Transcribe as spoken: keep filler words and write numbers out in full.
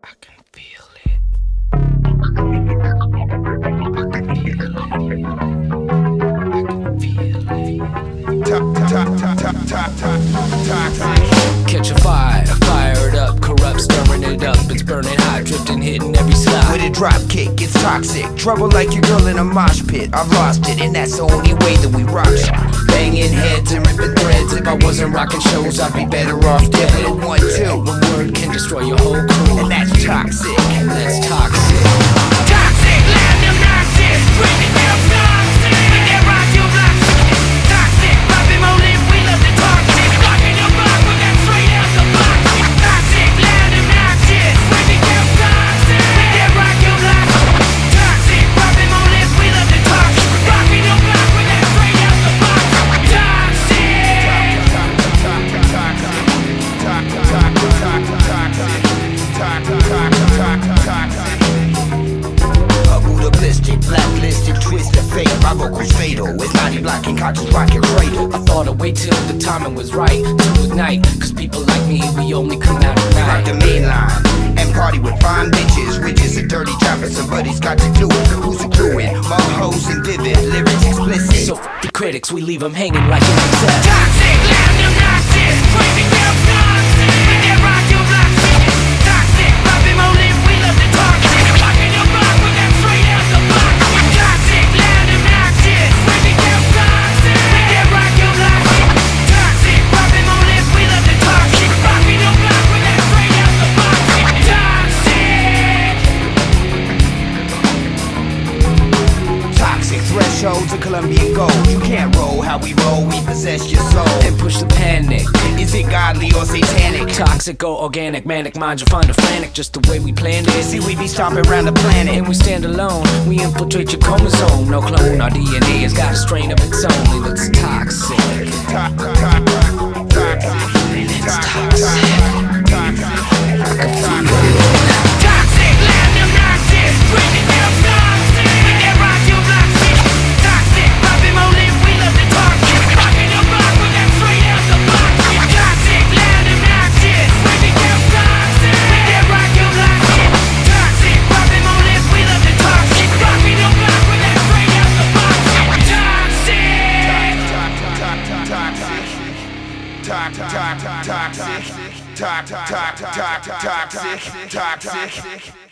I can feel it. I can feel it. I can feel it. Top, top, top, top, top, top, toxic. Catch a fire, fire it up, corrupt, stirring it up. It's burning hot, drifting, hitting every slide. With a drop kick, it's toxic. Trouble like your girl in a mosh pit. I've lost it, and that's the only way that we rock shit. Banging heads and ripping threads. If I wasn't rocking shows, I'd be better off dead. Devil a one, two. One word can destroy your whole crew, And that's toxic. and that's toxic. Toxic, land obnoxious, bringing down toxic. We can rock your block. Toxic, popping more lips, we love the toxic. Rocking your block with that straight out the box. Toxic, land obnoxious, bringing down toxic. We can rock your block. Toxic, popping more lips, we love the toxic. Rocking your block with that straight out the box. Blistered, blacklisted, twisted fate. My vocals fatal. It's body blocking, conscious rocket cradle. I thought I'd wait till the timing was right to ignite, cause people like me, we only come out at Like night. the main line and party with fine bitches. Riches and dirty choppers, somebody's got to do it. Who's a crewin'? More hoes and vivid, lyrics explicit. So f the critics, we leave them hanging like an insect. Toxic, land obnoxious, bringing down toxic. We can rock your block. Toxic, popping more lips, we love the toxic. Rocking your block with that straight out the box. Toxic, land obnoxious, bringing down toxic. We can rock your block. Toxic, popping more lips, we love the toxic. Rocking your block with that straight out the box. Toxic. Toxic thresholds of Colombian gold. You can't roll how we roll, we possess your soul. And push the panic. Is it godly or satanic? Toxic or organic, manic mind, you find a frantic, just the way we planned it. See, we be stomping around the planet. And we stand alone, we infiltrate your chromosome. No clone, our D N A has got a strain of its own, and it's toxic. Toxic, land obnoxious, bringing down toxic. We can rock your block. Toxic, popping more lips, we love the toxic. Rocking your block with that straight out the box. Toxic, land obnoxious, bringing down toxic. We can rock your block. Toxic, popping more lips, we love the toxic. Rocking your block with that straight out the box. Toxic. Toxic. Toxic. Toxic. Toxic. Toxic. Toxic. Toxic.